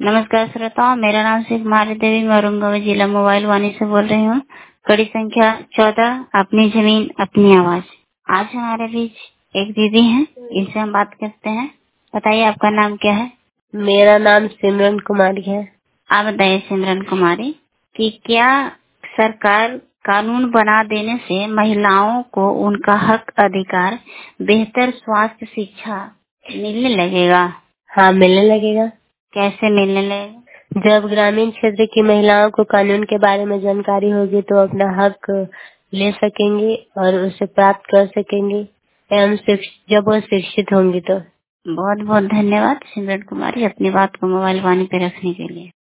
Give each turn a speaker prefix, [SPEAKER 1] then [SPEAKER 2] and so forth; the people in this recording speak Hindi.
[SPEAKER 1] नमस्कार श्रोताओं, मेरा नाम श्री कुमारी देवी, मैं औरंगाबाद जिला मोबाइल वाणी से बोल रही हूँ। कड़ी संख्या 14, अपनी जमीन अपनी आवाज। आज हमारे बीच एक दीदी हैं, इनसे हम बात करते हैं। बताइए आपका नाम क्या है?
[SPEAKER 2] मेरा नाम सिमरन कुमारी है।
[SPEAKER 1] आप बताइए सिमरन कुमारी कि क्या सरकार कानून बना देने से महिलाओं को उनका हक, अधिकार, बेहतर स्वास्थ्य, शिक्षा मिलने लगेगा?
[SPEAKER 2] हाँ, मिलने लगेगा।
[SPEAKER 1] कैसे मिलने लगेगा?
[SPEAKER 2] जब ग्रामीण क्षेत्र की महिलाओं को कानून के बारे में जानकारी होगी तो अपना हक ले सकेंगी और उसे प्राप्त कर सकेंगी एवं जब वो शिक्षित होंगी तो।
[SPEAKER 1] बहुत बहुत धन्यवाद सिमरन कुमारी, अपनी बात को मोबाइल वाणी पे रखने के लिए।